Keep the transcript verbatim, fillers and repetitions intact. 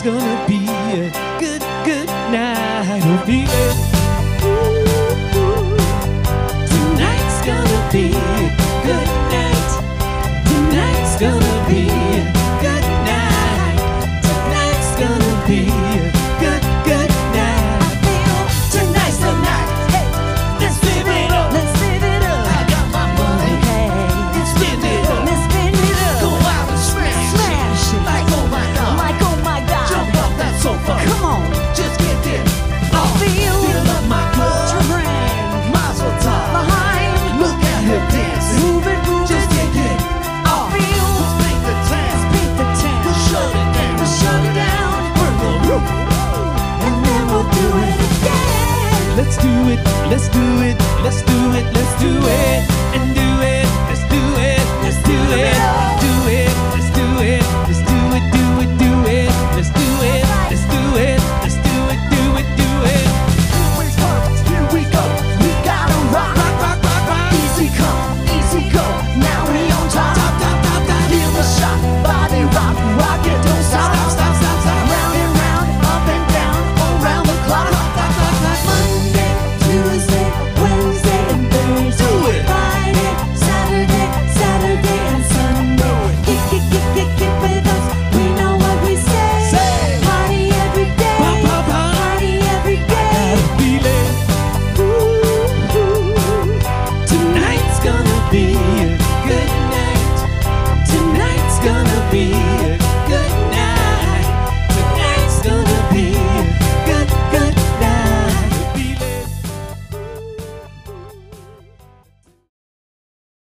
gonna be a good, good night. Oh, baby. Tonight's gonna be a good night. Tonight's gonna be a good night. Tonight's gonna be a good, good night. I feel tonight's the night. Hey, let's live it up. Let's live it up. I got my money. Okay, let's spend it up. Let's spend it up. Go out and smash, smash it. Like oh my god, like oh my god. Jump off that sofa. Come on, just get there. I feel, feel up my club. Terrain, Mazel tov. Behind, look at her dancing. Move it, move just it. Get it. I feel. Let's paint the town. Let's paint the town. We'll shut it down. We'll shut it down. We're gonna root. And then we'll do it again. Let's do it. Let's do it. Let's do it. Let's do it. And do it.